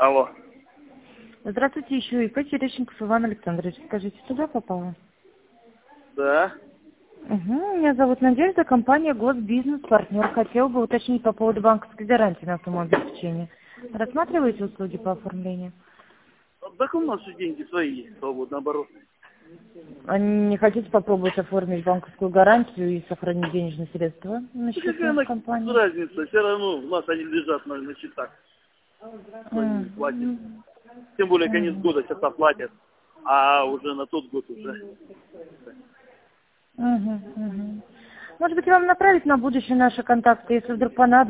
Алло. Здравствуйте, еще ИП Терещенков Иван Александрович. Скажите, туда попало? Да. Угу. Меня зовут Надежда, компания Госбизнес, партнер. Хотел бы уточнить по поводу банковской гарантии на самообеспечение. Рассматриваете услуги по оформлению? Так у нас же деньги свои есть, свободно оборотные. А не хотите попробовать оформить банковскую гарантию и сохранить денежные средства на Да какая счету она компании? разница? Все равно у нас они лежат на счетах. Они платят. Тем более конец года сейчас оплатят. А уже на тот год уже. Может быть, вам направить на будущее наши контакты, если вдруг понадобится?